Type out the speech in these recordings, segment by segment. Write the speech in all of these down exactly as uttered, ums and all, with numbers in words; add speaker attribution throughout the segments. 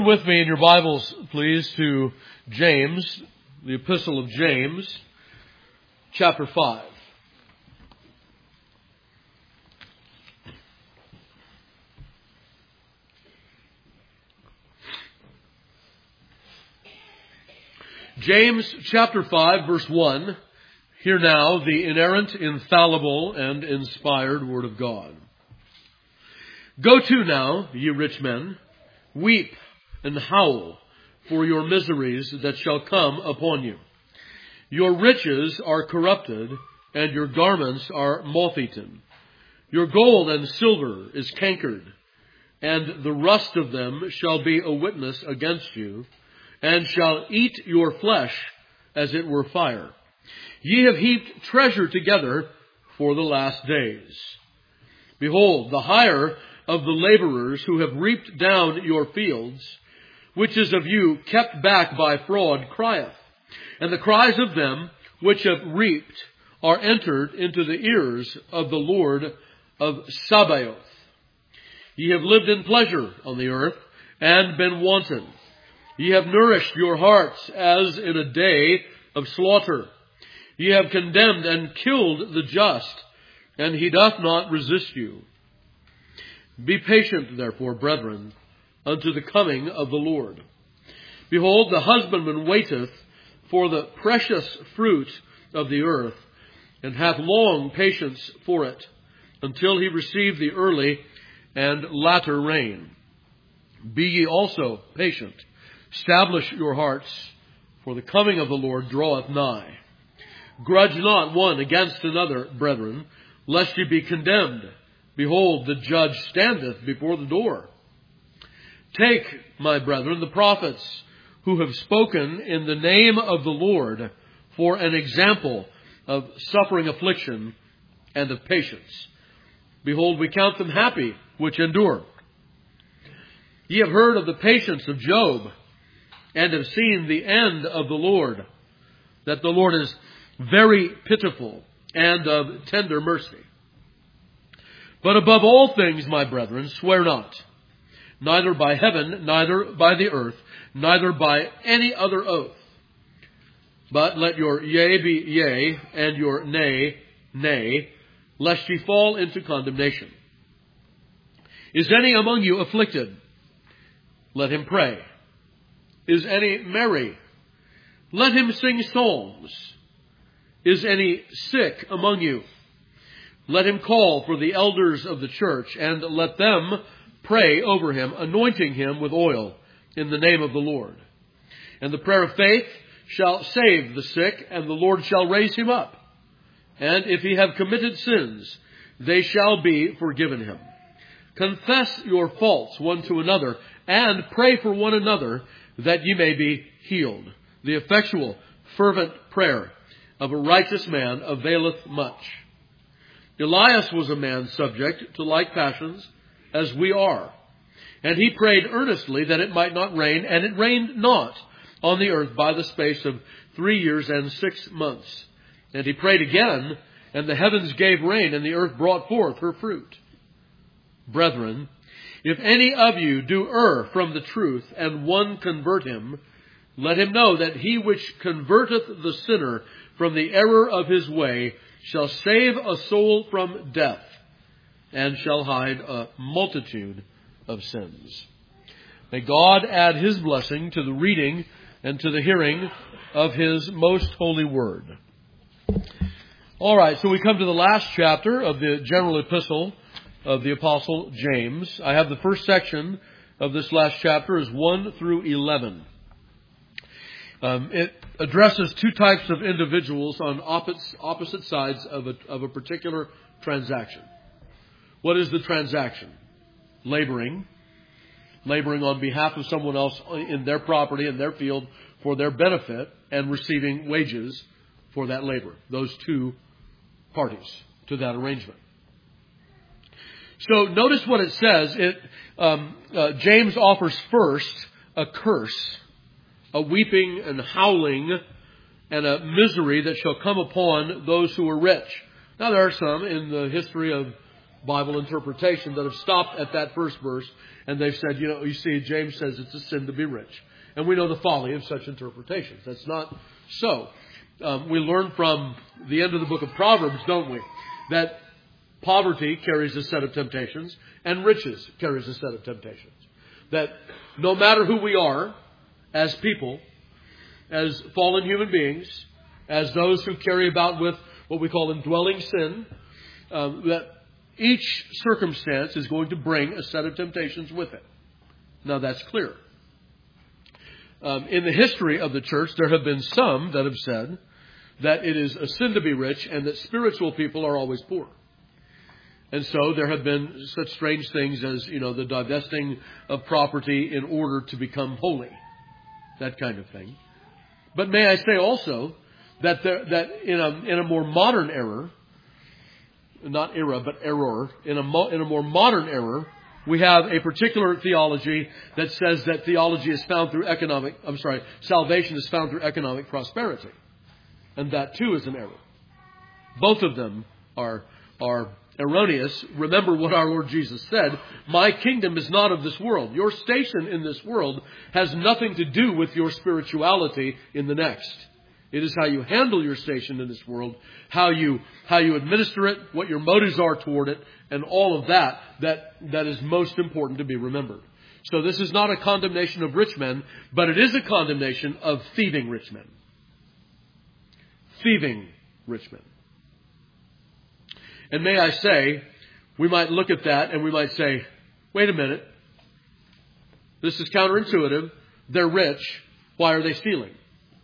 Speaker 1: With me in your Bibles, please, to James, the Epistle of James, chapter five. James chapter five, verse one. Hear now the inerrant, infallible, and inspired Word of God. Go to now, ye rich men, weep and howl for your miseries that shall come upon you. Your riches are corrupted, and your garments are moth-eaten. Your gold and silver is cankered, and the rust of them shall be a witness against you, and shall eat your flesh as it were fire. Ye have heaped treasure together for the last days. Behold, the hire of the laborers who have reaped down your fields, which is of you kept back by fraud, crieth. And the cries of them which have reaped are entered into the ears of the Lord of Sabaoth. Ye have lived in pleasure on the earth, and been wanton. Ye have nourished your hearts as in a day of slaughter. Ye have condemned and killed the just, and he doth not resist you. Be patient, therefore, brethren, unto the coming of the Lord. Behold, the husbandman waiteth for the precious fruit of the earth, and hath long patience for it, until he receive the early and latter rain. Be ye also patient. Establish your hearts, for the coming of the Lord draweth nigh. Grudge not one against another, brethren, lest ye be condemned. Behold, the judge standeth before the door. Take, my brethren, the prophets who have spoken in the name of the Lord for an example of suffering affliction and of patience. Behold, we count them happy which endure. Ye have heard of the patience of Job, and have seen the end of the Lord, that the Lord is very pitiful and of tender mercy. But above all things, my brethren, swear not, neither by heaven, neither by the earth, neither by any other oath. But let your yea be yea, and your nay, nay, lest ye fall into condemnation. Is any among you afflicted? Let him pray. Is any merry? Let him sing psalms. Is any sick among you? Let him call for the elders of the church, and let them pray over him, anointing him with oil in the name of the Lord. And the prayer of faith shall save the sick, and the Lord shall raise him up. And if he have committed sins, they shall be forgiven him. Confess your faults one to another, and pray for one another, that ye may be healed. The effectual, fervent prayer of a righteous man availeth much. Elias was a man subject to like passions as we are. And he prayed earnestly that it might not rain, and it rained not on the earth by the space of three years and six months. And he prayed again, and the heavens gave rain, and the earth brought forth her fruit. Brethren, if any of you do err from the truth, and one convert him, let him know that he which converteth the sinner from the error of his way shall save a soul from death, and shall hide a multitude of sins. May God add his blessing to the reading and to the hearing of his most holy word. All right, so we come to the last chapter of the general epistle of the Apostle James. I have the first section of this last chapter is one through eleven. Um, it addresses two types of individuals on opposite, opposite sides of a, of a particular transaction. What is the transaction? Laboring. Laboring on behalf of someone else in their property, in their field, for their benefit, and receiving wages for that labor. Those two parties to that arrangement. So notice what it says. It um, uh, James offers first a curse, a weeping and howling, and a misery that shall come upon those who are rich. Now there are some in the history of Bible interpretation that have stopped at that first verse and they've said, you know, you see, James says it's a sin to be rich. And we know the folly of such interpretations. That's not so. Um, we learn from the end of the book of Proverbs, don't we, that poverty carries a set of temptations and riches carries a set of temptations. That no matter who we are as people, as fallen human beings, as those who carry about with what we call indwelling sin, um, that each circumstance is going to bring a set of temptations with it. Now that's clear. Um, in the history of the church, there have been some that have said that it is a sin to be rich and that spiritual people are always poor. And so there have been such strange things as, you know, the divesting of property in order to become holy. That kind of thing. But may I say also that there, that in a in a more modern era, not era, but error, in a mo, in a more modern era, we have a particular theology that says that theology is found through economic, I'm sorry, salvation is found through economic prosperity. And that too is an error. Both of them are are erroneous. Remember what our Lord Jesus said, my kingdom is not of this world. Your station in this world has nothing to do with your spirituality in the next. It is how you handle your station in this world, how you how you administer it, what your motives are toward it, and all of that, that, that is most important to be remembered. So this is not a condemnation of rich men, but it is a condemnation of thieving rich men. Thieving rich men. And may I say, we might look at that and we might say, wait a minute. This is counterintuitive. They're rich. Why are they stealing?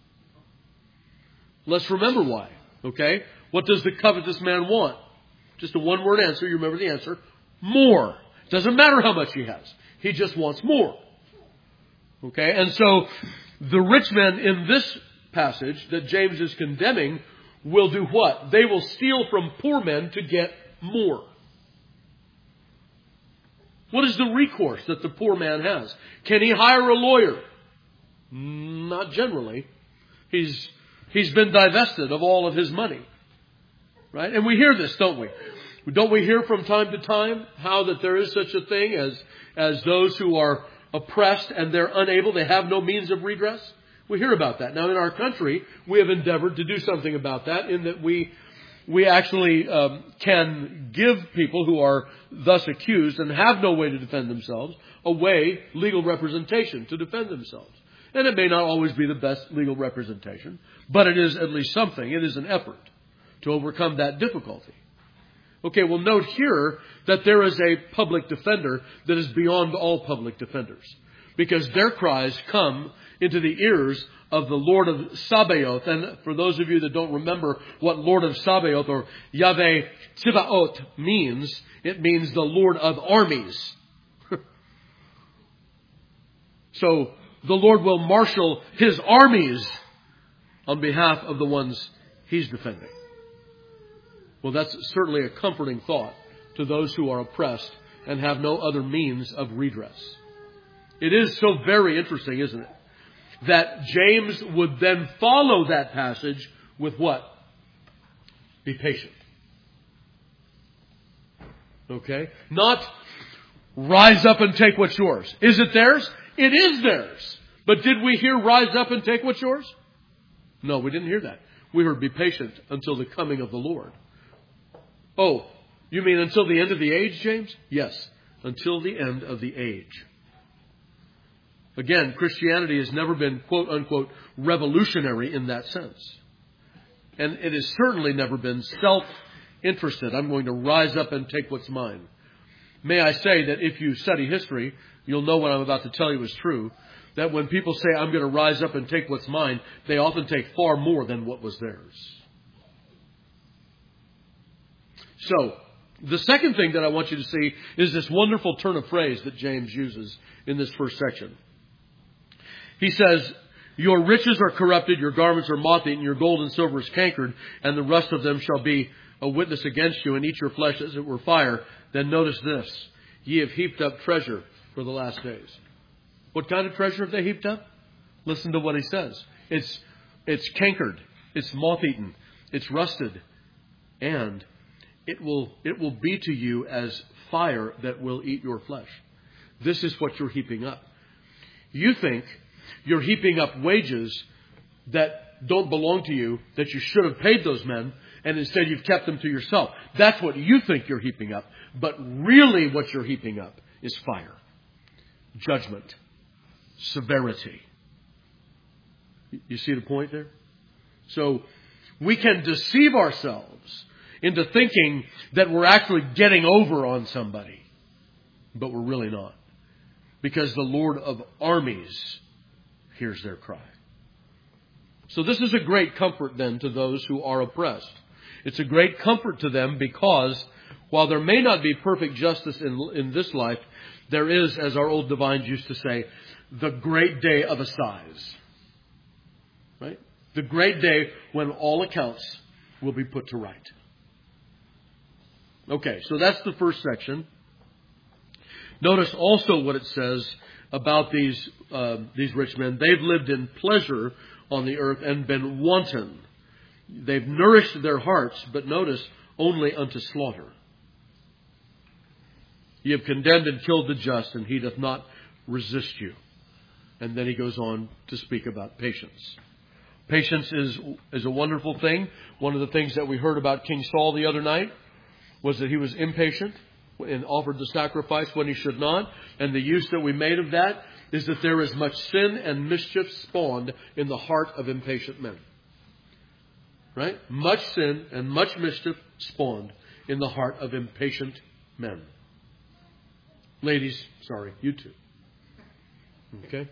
Speaker 1: Let's remember why. Okay? What does the covetous man want? Just a one-word answer. You remember the answer. More. Doesn't matter how much he has. He just wants more. Okay? And so the rich men in this passage that James is condemning will do what? They will steal from poor men to get more. What is the recourse that the poor man has? Can he hire a lawyer? Not generally. He's he's been divested of all of his money. Right? And we hear this, don't we? Don't we hear from time to time how that there is such a thing as, as those who are oppressed and they're unable, they have no means of redress? We hear about that. Now, in our country, we have endeavored to do something about that in that we we actually um, can give people who are thus accused and have no way to defend themselves a way, legal representation to defend themselves. And it may not always be the best legal representation, but it is at least something. It is an effort to overcome that difficulty. Okay, well, note here that there is a public defender that is beyond all public defenders, because their cries come into the ears of the Lord of Sabaoth. And for those of you that don't remember what Lord of Sabaoth or Yahweh Tzivaot means, it means the Lord of armies. So the Lord will marshal his armies on behalf of the ones he's defending. Well, that's certainly a comforting thought to those who are oppressed and have no other means of redress. It is so very interesting, isn't it? That James would then follow that passage with what? Be patient. Okay? Not rise up and take what's yours. Is it theirs? It is theirs. But did we hear rise up and take what's yours? No, we didn't hear that. We heard be patient until the coming of the Lord. Oh, you mean until the end of the age, James? Yes, until the end of the age. Again, Christianity has never been, quote unquote, revolutionary in that sense. And it has certainly never been self-interested. I'm going to rise up and take what's mine. May I say that if you study history, you'll know what I'm about to tell you is true. That when people say, I'm going to rise up and take what's mine, they often take far more than what was theirs. So, the second thing that I want you to see is this wonderful turn of phrase that James uses in this first section. He says, your riches are corrupted, your garments are moth-eaten, your gold and silver is cankered, and the rust of them shall be a witness against you, and eat your flesh as it were fire. Then notice this, ye have heaped up treasure for the last days. What kind of treasure have they heaped up? Listen to what he says. It's, it's cankered, it's moth-eaten, it's rusted, and it will, it will be to you as fire that will eat your flesh. This is what you're heaping up. You think you're heaping up wages that don't belong to you, that you should have paid those men, and instead you've kept them to yourself. That's what you think you're heaping up. But really what you're heaping up is fire, judgment, severity. You see the point there? So we can deceive ourselves into thinking that we're actually getting over on somebody, but we're really not. Because the Lord of armies hears their cry. So this is a great comfort then to those who are oppressed. It's a great comfort to them because while there may not be perfect justice in, in this life, there is, as our old divines used to say, the great day of assize. Right? The great day when all accounts will be put to right. Okay, so that's the first section. Notice also what it says about these uh, these rich men. They've lived in pleasure on the earth and been wanton. They've nourished their hearts, but notice, only unto slaughter. Ye have condemned and killed the just, and he doth not resist you. And then he goes on to speak about patience. Patience is, is a wonderful thing. One of the things that we heard about King Saul the other night was that he was impatient and offered the sacrifice when he should not. And the use that we made of that is that there is much sin and mischief spawned in the heart of impatient men. Right? Much sin and much mischief spawned in the heart of impatient men. Ladies, sorry, you too. Okay?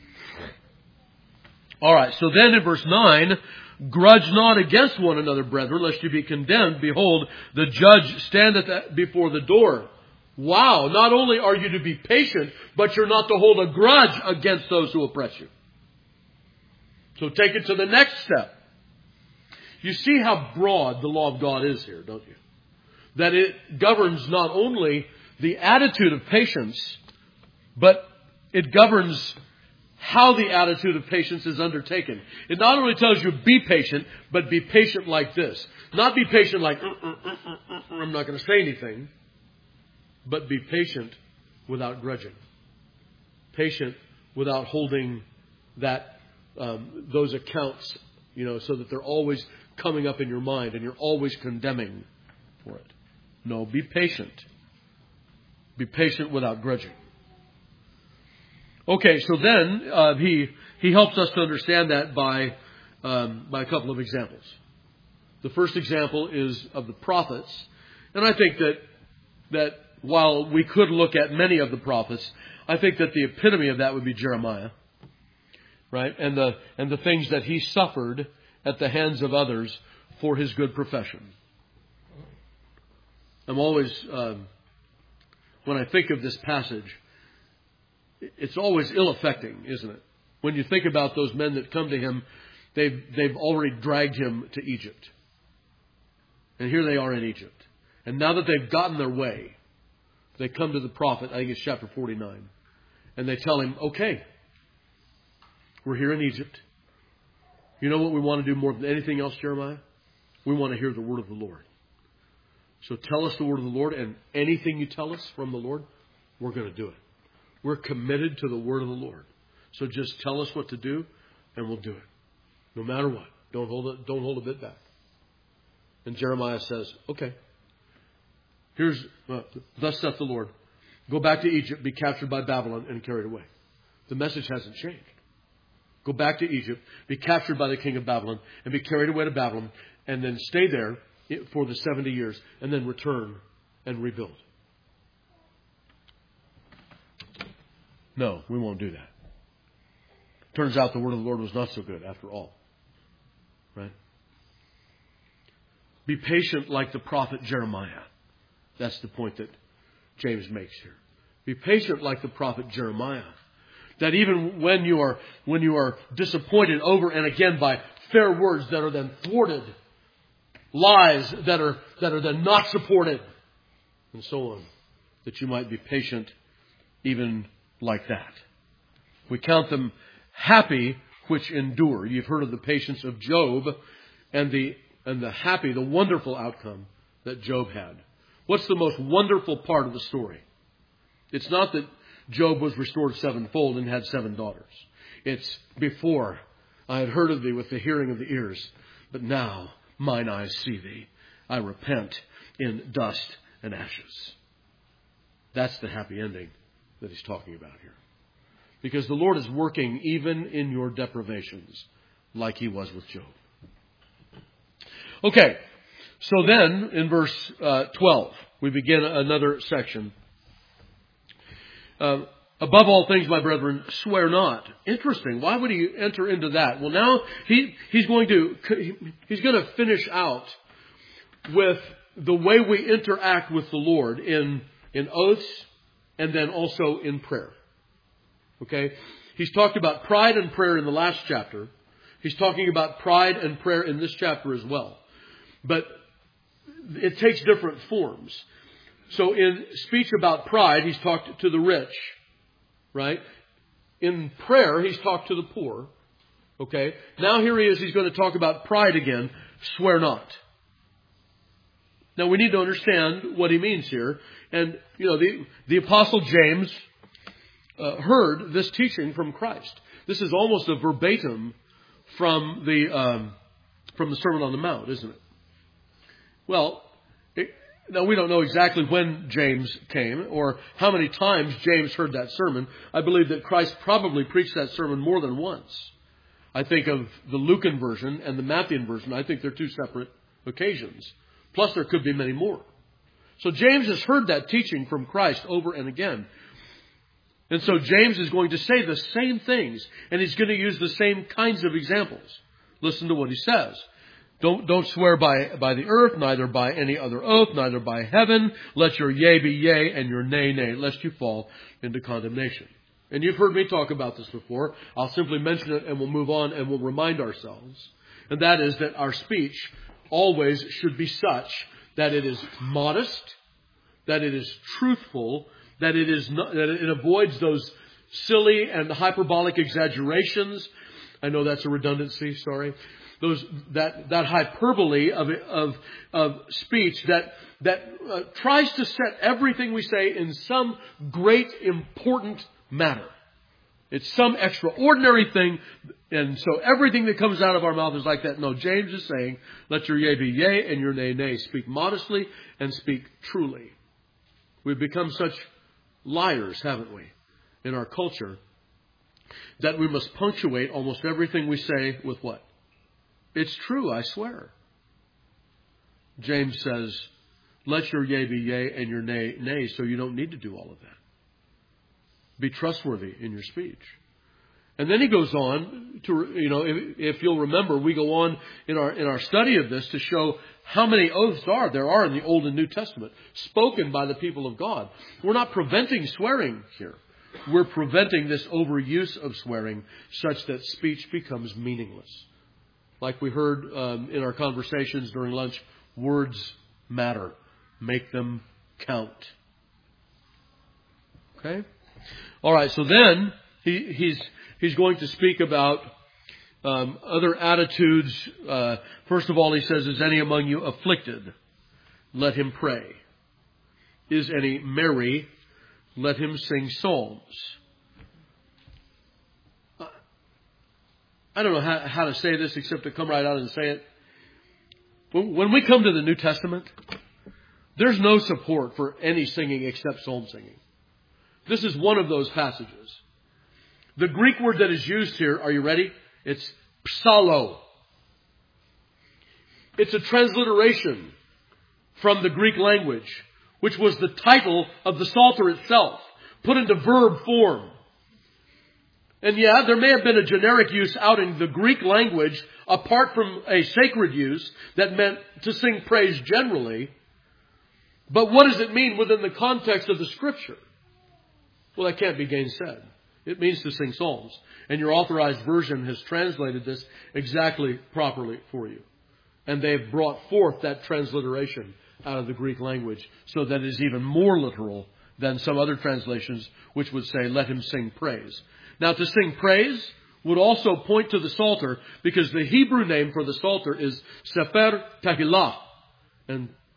Speaker 1: All right, so then in verse nine, grudge not against one another, brethren, lest you be condemned. Behold, the judge standeth before the door. Wow, not only are you to be patient, but you're not to hold a grudge against those who oppress you. So take it to the next step. You see how broad the law of God is here, don't you? That it governs not only the attitude of patience, but it governs how the attitude of patience is undertaken. It not only tells you be patient, but be patient like this. Not be patient like, uh, uh, uh, uh, uh, I'm not going to say anything. But be patient without grudging. Patient without holding that um, those accounts, you know, so that they're always coming up in your mind and you're always condemning for it. No, be patient. Be patient without grudging. Okay, so then uh, he he helps us to understand that by um, by a couple of examples. The first example is of the prophets, and I think that that while we could look at many of the prophets, I think that the epitome of that would be Jeremiah, right? And the and the things that he suffered at the hands of others for his good profession. I'm always um, when I think of this passage, it's always ill-affecting, isn't it? When you think about those men that come to him, they've, they've already dragged him to Egypt. And here they are in Egypt. And now that they've gotten their way, they come to the prophet, I think it's chapter forty-nine, and they tell him, okay, we're here in Egypt. You know what we want to do more than anything else, Jeremiah? We want to hear the word of the Lord. So tell us the word of the Lord, and anything you tell us from the Lord, we're going to do it. We're committed to the word of the Lord. So just tell us what to do, and we'll do it. No matter what. Don't hold it, don't hold a bit back. And Jeremiah says, okay, here's, uh, thus saith the Lord, go back to Egypt, be captured by Babylon, and carried away. The message hasn't changed. Go back to Egypt, be captured by the king of Babylon, and be carried away to Babylon, and then stay there for the seventy years, and then return and rebuild. No, we won't do that. Turns out the word of the Lord was not so good after all. Right? Be patient like the prophet Jeremiah. That's the point that James makes here. Be patient like the prophet Jeremiah. That even when you are when you are disappointed over and again by fair words that are then thwarted, lies that are that are then not supported, and so on, that you might be patient even like that. We count them happy which endure. You've heard of the patience of Job and the and the happy, the wonderful outcome that Job had? What's the most wonderful part of the story? It's not that Job was restored sevenfold and had seven daughters. It's before I had heard of thee with the hearing of the ears, but now mine eyes see thee. I repent in dust and ashes. That's the happy ending that he's talking about here. Because the Lord is working even in your deprivations, like he was with Job. Okay, so then in verse uh, twelve, we begin another section. Uh, Above all things, my brethren, swear not. Interesting. Why would he enter into that? Well, now he he's going to he's going to finish out with the way we interact with the Lord in in oaths and then also in prayer. Okay? He's talked about pride and prayer in the last chapter. He's talking about pride and prayer in this chapter as well. But it takes different forms. So in speech about pride, he's talked to the rich. Right? In prayer, he's talked to the poor. Okay? Now here he is, he's going to talk about pride again. Swear not. Now we need to understand what he means here. And, you know, the, the Apostle James uh, heard this teaching from Christ. This is almost a verbatim from the, um, from the Sermon on the Mount, isn't it? Well, it, now, we don't know exactly when James came or how many times James heard that sermon. I believe that Christ probably preached that sermon more than once. I think of the Lucan version and the Matthean version. I think they're two separate occasions. Plus, there could be many more. So James has heard that teaching from Christ over and again. And so James is going to say the same things, and he's going to use the same kinds of examples. Listen to what he says. Don't, don't swear by, by the earth, neither by any other oath, neither by heaven. Let your yea be yea and your nay, nay, lest you fall into condemnation. And you've heard me talk about this before. I'll simply mention it and we'll move on and we'll remind ourselves. And that is that our speech always should be such that it is modest, that it is truthful, that it is not, that it avoids those silly and hyperbolic exaggerations. I know that's a redundancy, sorry. Those, that, that hyperbole of, of, of speech that, that uh, tries to set everything we say in some great important matter. It's some extraordinary thing. And so everything that comes out of our mouth is like that. No, James is saying, let your yea be yea and your nay, nay. Speak modestly and speak truly. We've become such liars, haven't we, in our culture, that we must punctuate almost everything we say with what? It's true, I swear. James says, let your yea be yea and your nay, nay, so you don't need to do all of that. Be trustworthy in your speech. And then he goes on to, you know, if, if you'll remember, we go on in our, in our study of this to show how many oaths are there are in the Old and New Testament spoken by the people of God. We're not preventing swearing here. We're preventing this overuse of swearing such that speech becomes meaningless. Like we heard um, in our conversations during lunch, words matter. Make them count. Okay? All right, so then he, he's he's going to speak about um, other attitudes. Uh, first of all, he says, is any among you afflicted? Let him pray. Is any merry? Let him sing psalms. I don't know how, how to say this except to come right out and say it. When we come to the New Testament, there's no support for any singing except psalm singing. This is one of those passages. The Greek word that is used here, are you ready? It's psalo. It's a transliteration from the Greek language, which was the title of the Psalter itself, put into verb form. And yeah, there may have been a generic use out in the Greek language apart from a sacred use that meant to sing praise generally. But what does it mean within the context of the Scripture? Well, that can't be gainsaid. It means to sing psalms. And your authorized version has translated this exactly properly for you. And they've brought forth that transliteration out of the Greek language so that it is even more literal than some other translations which would say, let him sing praise. Now, to sing praise would also point to the Psalter because the Hebrew name for the Psalter is Sefer Tehillah. And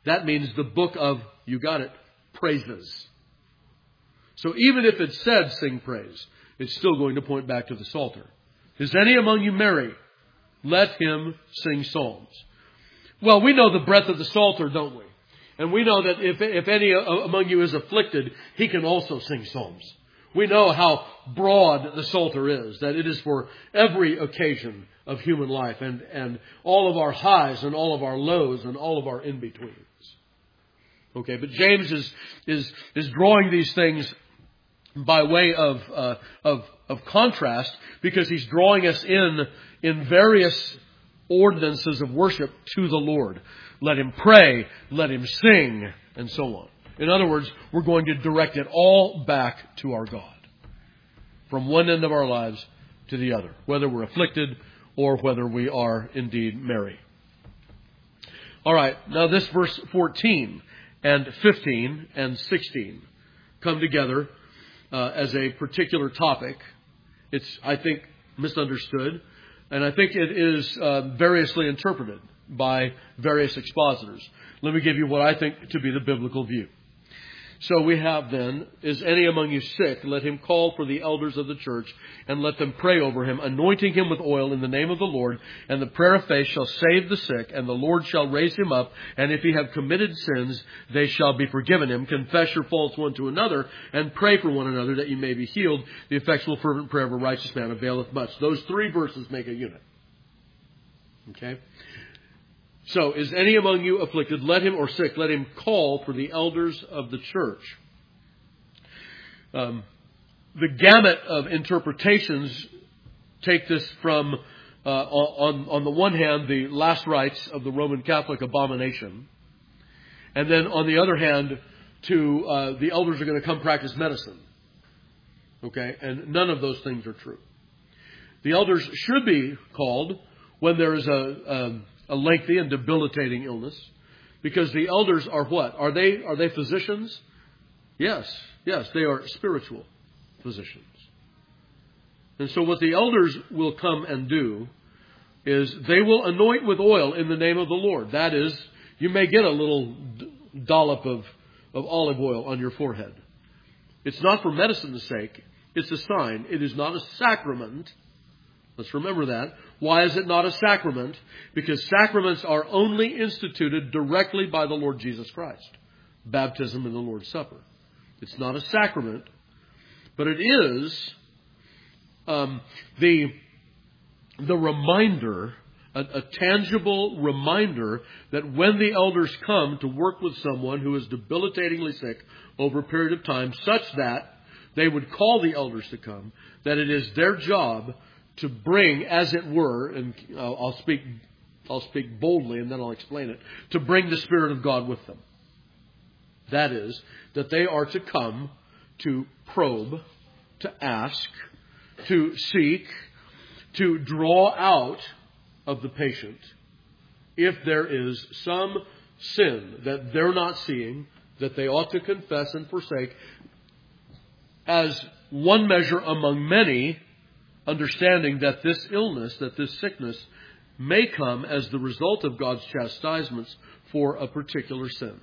Speaker 1: That means the book of, you got it, praises. So even if it said sing praise, it's still going to point back to the Psalter. Is any among you merry? Let him sing psalms. Well, we know the breadth of the Psalter, don't we? And we know that if, if any among you is afflicted, he can also sing psalms. We know how broad the Psalter is, that it is for every occasion of human life and, and all of our highs and all of our lows and all of our in-betweens. Okay, but James is, is, is drawing these things by way of, uh, of, of contrast, because he's drawing us in, in various ordinances of worship to the Lord. Let him pray, let him sing, and so on. In other words, we're going to direct it all back to our God. From one end of our lives to the other. Whether we're afflicted or whether we are indeed merry. All right, now this verse fourteen and fifteen and sixteen come together uh, as a particular topic. It's, I think, misunderstood. And I think it is uh, variously interpreted by various expositors. Let me give you what I think to be the biblical view. So we have then, is any among you sick? Let him call for the elders of the church and let them pray over him, anointing him with oil in the name of the Lord. And the prayer of faith shall save the sick, and the Lord shall raise him up. And if he have committed sins, they shall be forgiven him. Confess your faults one to another and pray for one another that you may be healed. The effectual fervent prayer of a righteous man availeth much. Those three verses make a unit. Okay? So, is any among you afflicted? Let him, or sick, let him call for the elders of the church. Um, the gamut of interpretations take this from, uh, on, on the one hand, the last rites of the Roman Catholic abomination. And then on the other hand, to uh, the elders are going to come practice medicine. Okay? And none of those things are true. The elders should be called when there is a... a A lengthy and debilitating illness, because the elders are what? Are they are they physicians? Yes, yes, they are spiritual physicians. And so what the elders will come and do is they will anoint with oil in the name of the Lord. That is, you may get a little dollop of, of olive oil on your forehead. It's not for medicine's sake. It's a sign. It is not a sacrament. Let's remember that. Why is it not a sacrament? Because sacraments are only instituted directly by the Lord Jesus Christ. Baptism and the Lord's Supper. It's not a sacrament, but it is um, the, the reminder, a, a tangible reminder that when the elders come to work with someone who is debilitatingly sick over a period of time, such that they would call the elders to come, that it is their job to bring, as it were, and I'll speak, I'll speak boldly and then I'll explain it, to bring the Spirit of God with them. That is, that they are to come to probe, to ask, to seek, to draw out of the patient if there is some sin that they're not seeing, that they ought to confess and forsake, as one measure among many, understanding that this illness, that this sickness may come as the result of God's chastisements for a particular sin.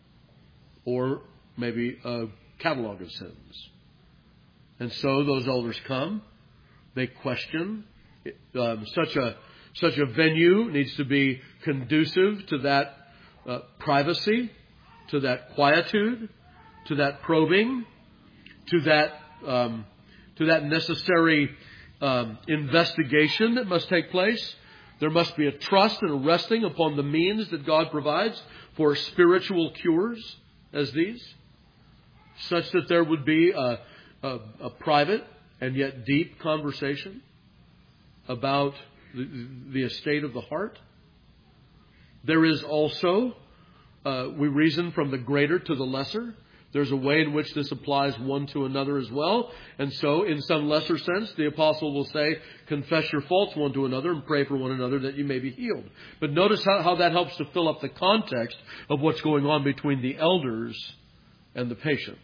Speaker 1: Or maybe a catalog of sins. And so those elders come, they question. Um, such a such a venue needs to be conducive to that uh, privacy, to that quietude, to that probing, to that um, to that necessary Um, investigation that must take place. There must be a trust and a resting upon the means that God provides for spiritual cures as these, such that there would be a, a, a private and yet deep conversation about the, the estate of the heart. There is also, uh, we reason from the greater to the lesser. There's a way in which this applies one to another as well. And so, in some lesser sense, the apostle will say, confess your faults one to another and pray for one another that you may be healed. But notice how, how that helps to fill up the context of what's going on between the elders and the patient.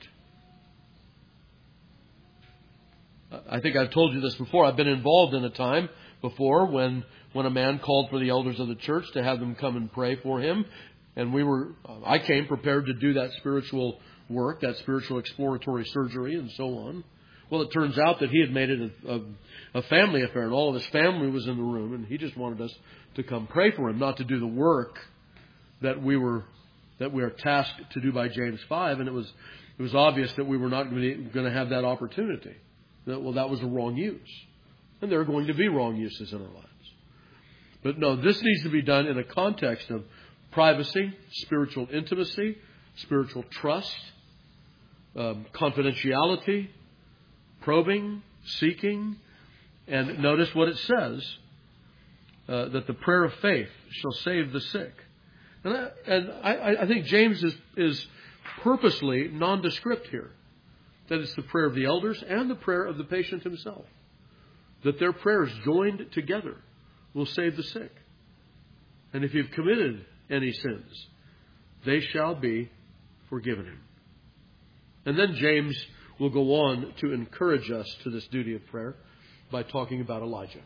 Speaker 1: I think I've told you this before. I've been involved in a time before when, when a man called for the elders of the church to have them come and pray for him. And we were, I came prepared to do that spiritual work, that spiritual exploratory surgery and so on. Well, it turns out that he had made it a, a, a family affair, and all of his family was in the room, and he just wanted us to come pray for him, not to do the work that we were that we are tasked to do by James five. And it was it was obvious that we were not going to have that opportunity. That, well, that was a wrong use, and there are going to be wrong uses in our lives. But no, this needs to be done in a context of privacy, spiritual intimacy, spiritual trust, um, confidentiality, probing, seeking. And notice what it says, uh, that the prayer of faith shall save the sick. And I, and I, I think James is, is purposely nondescript here. That it's the prayer of the elders and the prayer of the patient himself. That their prayers joined together will save the sick. And if you've committed any sins, they shall be forgiven him. And then James will go on to encourage us to this duty of prayer by talking about Elijah.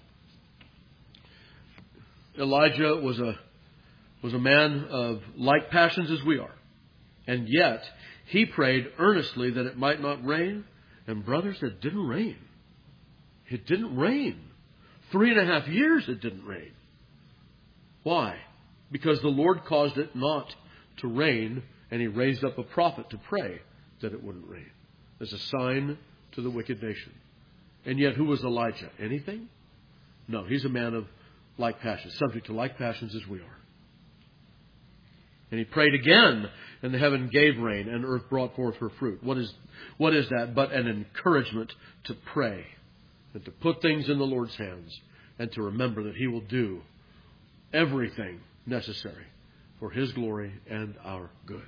Speaker 1: Elijah was a was a man of like passions as we are. And yet, he prayed earnestly that it might not rain. And brothers, it didn't rain. It didn't rain. Three and a half years it didn't rain. Why? Because the Lord caused it not to rain, and he raised up a prophet to pray that it wouldn't rain. As a sign to the wicked nation. And yet, who was Elijah? Anything? No, he's a man of like passions, subject to like passions as we are. And he prayed again, and the heaven gave rain, and earth brought forth her fruit. What is, what is that but an encouragement to pray, and to put things in the Lord's hands, and to remember that he will do everything necessary for his glory and our good.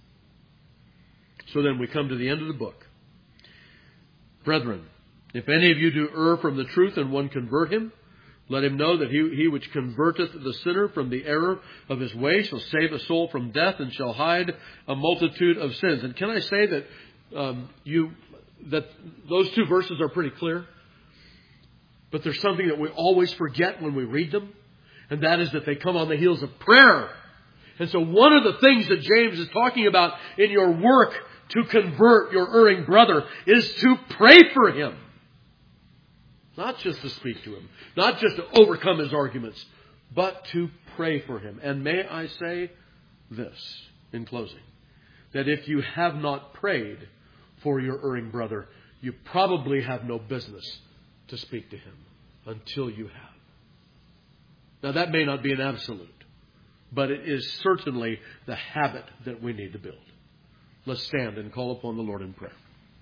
Speaker 1: So then we come to the end of the book. Brethren, if any of you do err from the truth and one convert him, let him know that he, he which converteth the sinner from the error of his way shall save a soul from death and shall hide a multitude of sins. And can I say that um, you that those two verses are pretty clear? But there's something that we always forget when we read them, and that is that they come on the heels of prayer. And so one of the things that James is talking about in your work to convert your erring brother is to pray for him. Not just to speak to him, not just to overcome his arguments, but to pray for him. And may I say this in closing, that if you have not prayed for your erring brother, you probably have no business to speak to him until you have. Now that may not be an absolute, but it is certainly the habit that we need to build. Let's stand and call upon the Lord in prayer.